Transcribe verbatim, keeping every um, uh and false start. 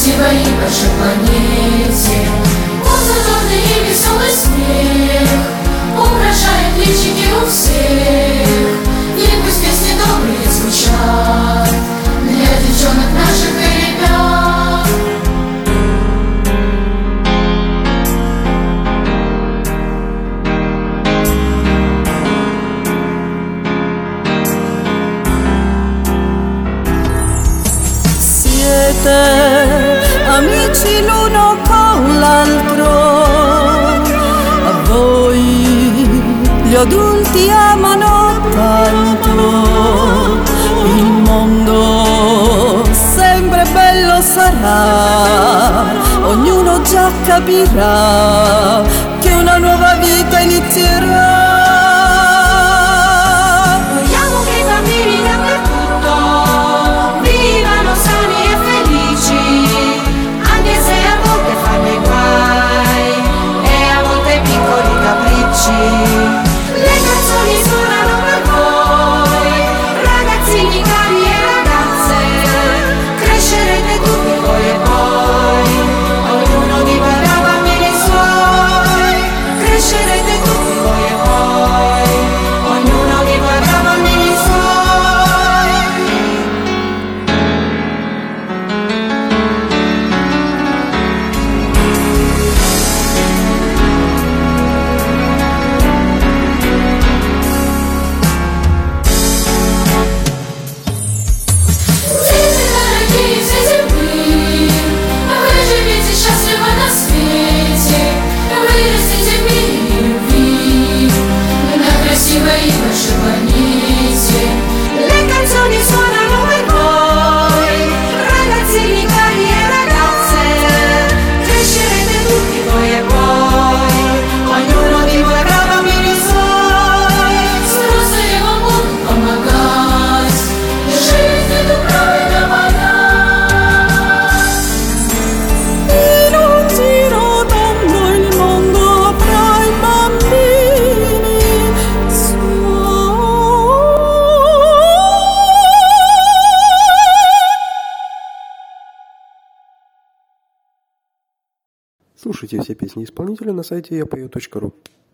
красивой и большой планете. Он задорный и веселый смех украшает личики у всех. И пусть песни добрые звучат для девчонок наших и ребят. Siete amici l'uno con l'altro, a voi gli adulti amano tanto, il mondo sempre bello sarà, ognuno già capirà che una nuova vita inizierà. Vogliamo che i bambini dappertutto vivano sani e felici, anche se a volte fanno i guai e a volte piccoli capricci. Le canzoni suonano per voi, ragazzini cari e ragazze, crescerete tutti voi e poi, ognuno di voi avrà bambini suoi, crescerete tutti voi e poi, ognuno di voi avrà bambini suoi. Дети дорогие, все земли, вы живите счастливо на свете, вырастите в мире любви на красивой и большой планете. Le canzoni suonano per voi, ragazzini cari e ragazze, crescerete tutti voi e poi, ognuno di voi avrà bambini suoi. Взрослые вам будут помогать, жизнь эту правильно понять. In un giro tondo il mondo avrà i bambini suoi. Слушайте все песни исполнителя на сайте я пою точка ру.